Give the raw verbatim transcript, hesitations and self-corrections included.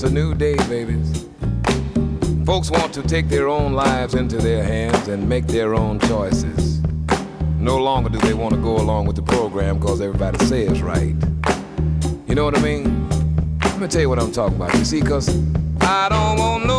It's a new day, babies. Folks want to take their own lives into their hands and make their own choices. No longer do they want to go along with the program because everybody says right. You know what I mean? Let me tell you what I'm talking about. You see, because I don't want no